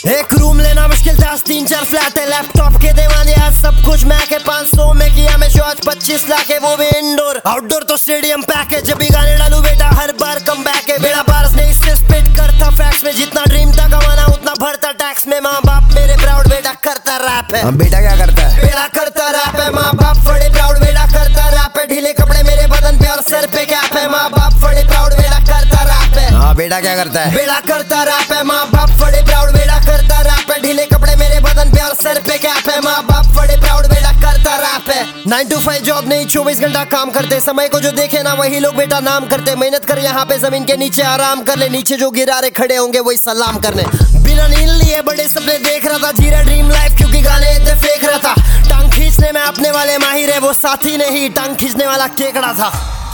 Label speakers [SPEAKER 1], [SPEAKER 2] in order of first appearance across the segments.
[SPEAKER 1] एक रूम लेना मुश्किल था, 3-4 फ्लैट है, लैपटॉप के दीवाने आज सब कुछ मैं के 500 में किया मैं शो, आज 25 लाख है वो भी इंडोर, आउटडोर तो स्टेडियम पैक है। जब भी गाने डालू बेटा हर बार कम बैक है। बेड़ा पारस ने इससे स्पिट करता फैक्स में, जितना ड्रीम था कमाना उतना भरता टैक्स में। माँ बाप मेरे प्राउड बेटा करता रैप है।
[SPEAKER 2] बेटा क्या करता है?
[SPEAKER 1] बेटा करता रैप है। माँ बाप बड़े प्राउड बेटा करता रैप है। ढीले कपड़े मेरे बदन पे और सर पे कैप है। माँ बाप बड़े प्राउड बेटा करता रैप है।
[SPEAKER 2] हाँ बेटा क्या करता है?
[SPEAKER 1] बेटा करता रैप है। माँ बाप बड़े प्राउड बेटा करता रैप है। ढीले कपड़े मेरे बदन पे और सर पे कैप है। माँ बाप बड़े प्राउड बेटा करता रैप है। 9 to 5 जॉब नहीं, 24 घंटा काम करते, समय को जो देखे ना वही लोग बेटा नाम करते। मेहनत कर यहाँ पे जमीन के नीचे आराम कर ले, नीचे जो गिरारे खड़े होंगे वही सलाम करने। बिना नींद लिए बड़े सपने देख रहा था, जी रहा ड्रीम लाइफ क्योंकि गाने इतने फेंक रहा था। टांग खींचने में अपने वाले माहिर है, वो साथी नहीं टांग खींचने वाला केकड़ा था।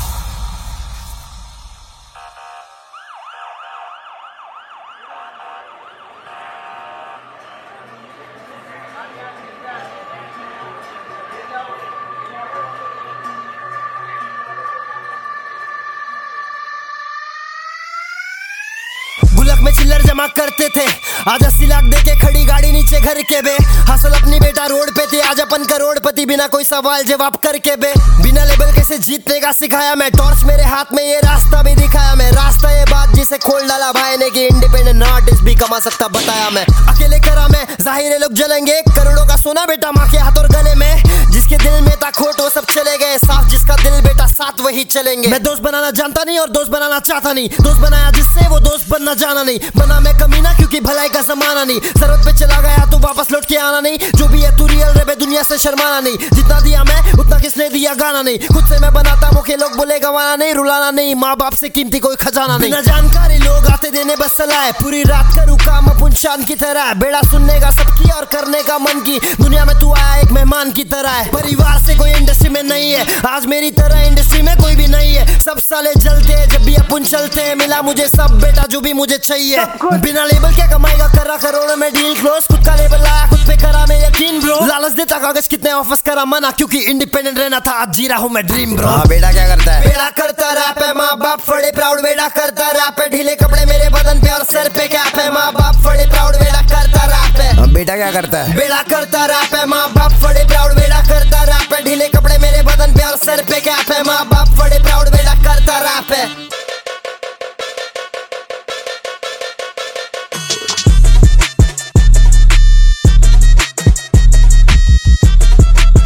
[SPEAKER 1] गुल्लक में चिल्लर जमा करते थे, आज 80 लाख देके खड़ी गाड़ी नीचे घर के बे। हसल अपनी बेटा रोड पे थी, आज अपन करोड़पति बिना कोई सवाल जवाब करके बे। बिना लेबल कैसे जीतने का सिखाया मैं, टॉर्च मेरे हाथ में ये रास्ता भी दिखाया मैं। रास्ता ये बात जिसे खोल डाला भाई ने कि इंडिपेंडेंट आर्टिस्ट भी कमा सकता बताया मैं। अकेले करा मैं जाहिर है लोग जलेंगे, करोड़ों का सोना बेटा माँ के हाथ और गले में। जिसके दिल में था खोट वो सब चले गए, साफ जिसका दिल बेटा साथ वही चलेंगे। मैं दोस्त बनाना जानता नहीं और दोस्त बनाना चाहता नहीं, दोस्त बनाया जिससे वो दोस्त बनना जाना नहीं। बना मैं कमीना क्योंकि भलाई का जमाना नहीं, जरूरत पे चला गया तो वापस लौट के आना नहीं। जो भी है तू रियल रे, दुनिया से शर्माना नहीं। जितना दिया मैं उतना किसने दिया गाना नहीं, खुद से मैं बनाता मुखे लोग बोले गवाना नहीं। रुलाना नहीं, माँ बाप से कीमती कोई खजाना नहीं। बिना जानकारी लोग आते देने बस सलाह है, पूरी रात करूँ काम अपन शान की तरह। बेड़ा सुनने का सबकी और करने का मन की, दुनिया में तू आया एक मेहमान की तरह है। परिवार से कोई इंडस्ट्री में नहीं है, आज मेरी तरह इंडस्ट्री में कोई भी नहीं है। सब साले जलते हैं जब भी अपन चलते हैं, मिला मुझे सब बेटा जो भी मुझे चाहिए। बिना लेबल क्या कमाएगा, कर रहा करोड़ों में डील क्लोज। खुद का लेबल लाया खुद पे करा मैं यकीन ब्रो। लालच देता कागज कितने ऑफर्स करा मना, क्योंकि इंडिपेंडेंट रहना था आज जी रहा हूँ मैं ड्रीम ब्रो।
[SPEAKER 2] हाँ बेटा क्या करता है?
[SPEAKER 1] बेटा करता रैप है। माँ बाप बड़े प्राउड बेटा करता रैप है। ढीले कपड़े मेरे बदन पे और सर पे कैप है। माँ बाप बड़े प्राउड बेटा करता रैप है।
[SPEAKER 2] बेटा क्या करता है?
[SPEAKER 1] बेटा करता रैप है। माँ बाप बड़े प्राउड बेटा करता रैप है। ढीले कपड़े मेरे बदन पे और सर पे कैप है। माँ बाप बड़े प्राउड बेटा करता रैप है।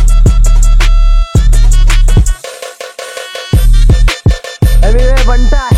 [SPEAKER 2] बंटा